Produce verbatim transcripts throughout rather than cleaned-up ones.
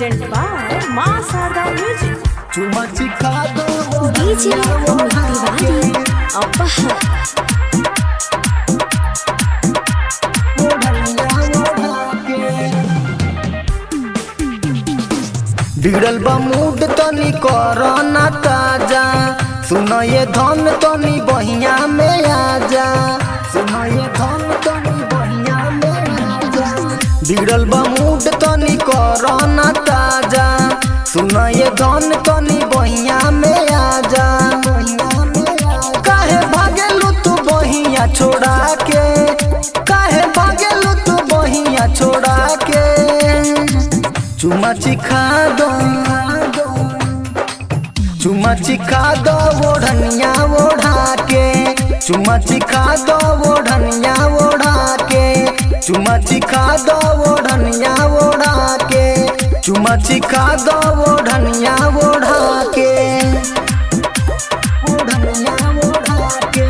Presented by Ma Sarda Music. चुमा चिखा दो डीजे अमित तिवारी अपहर बिगड़ल बा मूड तनी कोरोना ताजा सुनो ये धन तनी बहिया में आजा सुनो ये धन तनी बहिया में आजा बिगड़ल बा मूड तनी कोरोना ताजा सुनो ये धन तनी बहिया में आजा काहे भागेलू तू बहिया छोड़ा के काहे भागेलू तू बहिया छोड़ा के चुमा चिखा दो चुमा चिखा दो ओढ़निया ओढ़ा के चुमा चिखा दो ओढ़निया ओढ़ा के चुमा चिखा दो ओढ़निया ओढ़ा के चुमा चिखा दो ओढ़निया ओढ़ा के ओढ़निया ओढ़ा के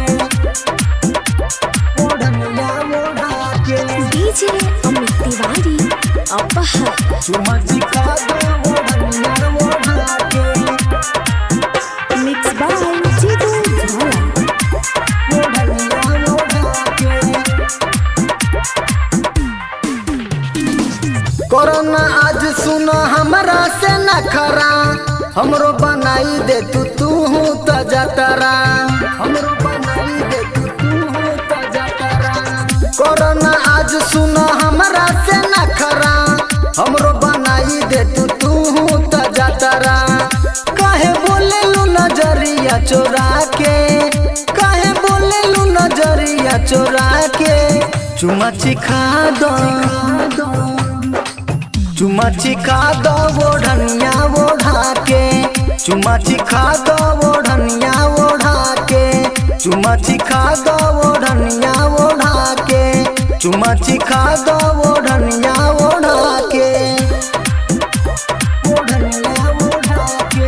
ओढ़निया ओढ़ा के डीजे अमित तिवारी अपहर चुमा चिखा दो ओढ़निया ओढ़ा के मिक्स बाय जीतू झाला ओढ़निया ओढ़ा के कोरोना आज सुनो हमरा से न खरा हमरो बनाई दे तू तू हूँ तजा तरा हमरो बनाई दे तू तू हूँ तजा तरा कोरोना आज सुनो हमरा से न खरा हमरो बनाई दे तू तू हूँ तजा तरा काहे बोले लू नजरिया चोरा के काहे बोले लू नजरिया चोरा के चुमा चिखा दो चुमा चिखा दो ओढ़निया ओढ़ा के चुमा चिखा दो ओढ़निया ओढ़ा के चुमा चिखा दो ओढ़निया ओढ़ा के चुमा चिखा दो ओढ़निया ओढ़ा के ओढ़निया ओढ़ा के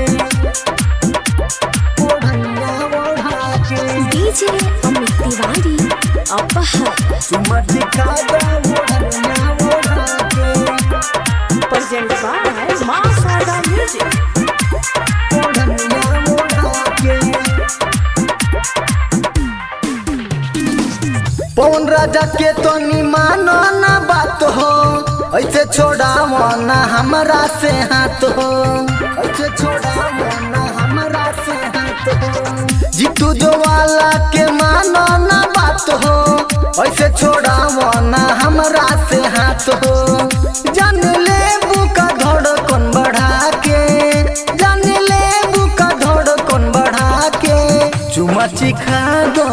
ओढ़निया ओढ़ा के डीजे अमित तिवारी अपहर चुमा चिखा दो ओढ़निया ओढ़ा के Presented by Ma Sarda Music. ओढ़निया ओढ़ा के पवन राजा के तो नी मानो ना बात हो ऐसे छोड़ावो ना हमरा से हाथ हो ऐसे छोड़ावो ना हमरा से हाथ हो जीतू जो वाला के मानो ना बात हो ऐसे छोड़ावो ना हमरा से हाथ हो जान ले बुका धड़कन बढ़ा के जान ले बुका धड़कन बढ़ा के चुमा चिखा दो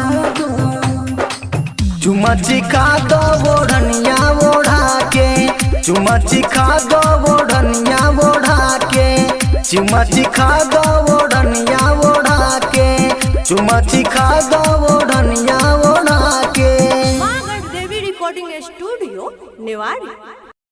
चुमा चिखा दो ओढ़निया ओढ़ा के चुमा चिखा दो ओढ़निया ओढ़ा के चुमा चिखा दो ओढ़निया ओढ़ा के चुमा चिखा दो ओढ़निया